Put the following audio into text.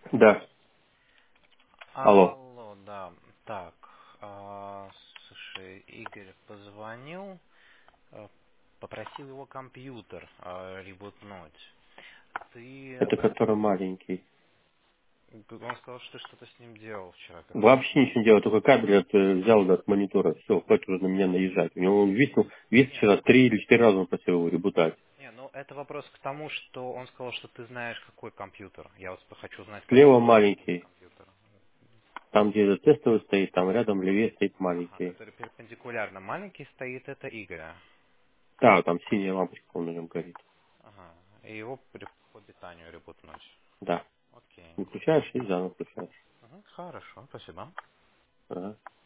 Да. Алло. Алло, да. Так, слушай, Игорь позвонил, попросил его компьютер ребутнуть. Ты, Это который маленький. он сказал, что ты что-то с ним делал вчера, когда он Вообще звонил. ничего не делал, только кабель взял от монитора. Все, хватит уже на меня наезжать. У него он весь Нет, вчера 3 или 4 раза он просил его ребутать. не, ну это вопрос к тому, что он сказал, что ты знаешь, какой компьютер. Я вот хочу знать, какой Слева именно маленький. компьютер. Там, где тестовый стоит, там рядом левее стоит Ага, маленький. который перпендикулярно маленький стоит, это Игоря. Да, там синяя лампочка на нем горит. Ага, и его по питанию ребутнуть. Да. Окей. Выключаешь и заново включаешь. Хорошо, спасибо. Ага.